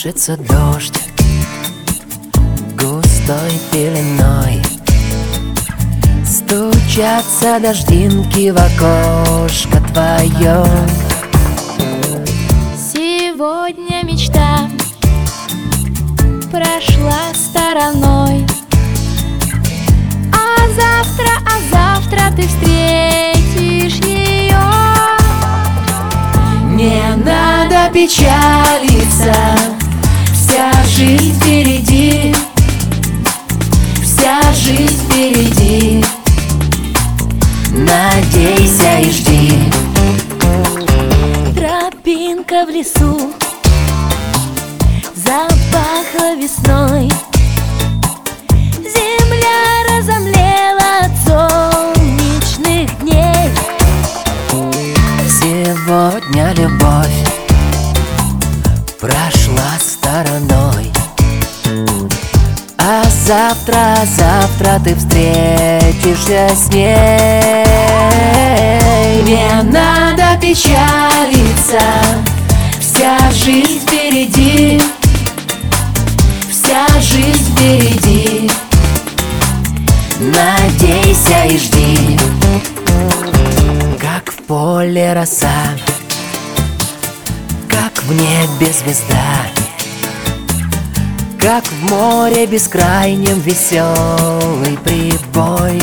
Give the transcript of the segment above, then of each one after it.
Колышется дождь густой пеленой, стучатся дождинки в окошко твое. Сегодня мечта прошла стороной, а завтра ты встретишь ее. Не надо печалиться, вся жизнь впереди, вся жизнь впереди. Надейся и жди. Тропинка в лесу запахла весной, земля разомлела от солнечных дней. Сегодня любовь прошла стороной, а завтра ты встретишься с ней. Не надо печалиться, вся жизнь впереди, вся жизнь впереди. Надейся и жди. Как в поле роса, как в небе звезда, как в море бескрайнем веселый прибой.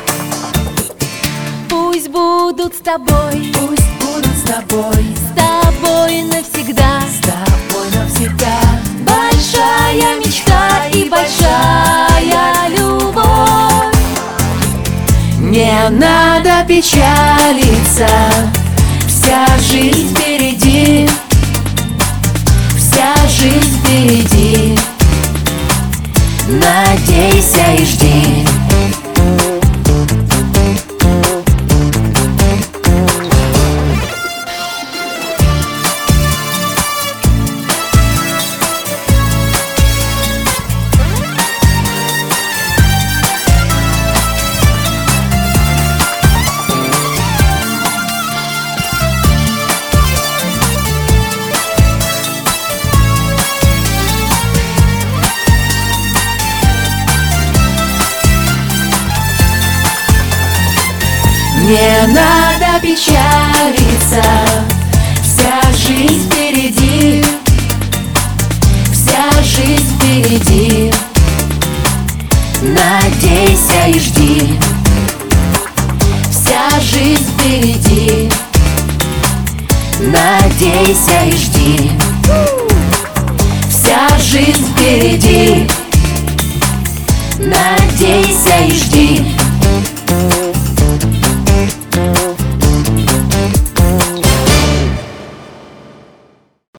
Пусть будут с тобой, Пусть будут с тобой навсегда, с тобой навсегда. большая мечта и большая любовь. Не надо печалиться, вся жизнь впереди, вся жизнь впереди. Надейся и жди. Не надо печалиться, вся жизнь впереди, вся жизнь впереди. Надейся и жди. Вся жизнь впереди. Надейся и жди. Вся жизнь впереди. Надейся и жди.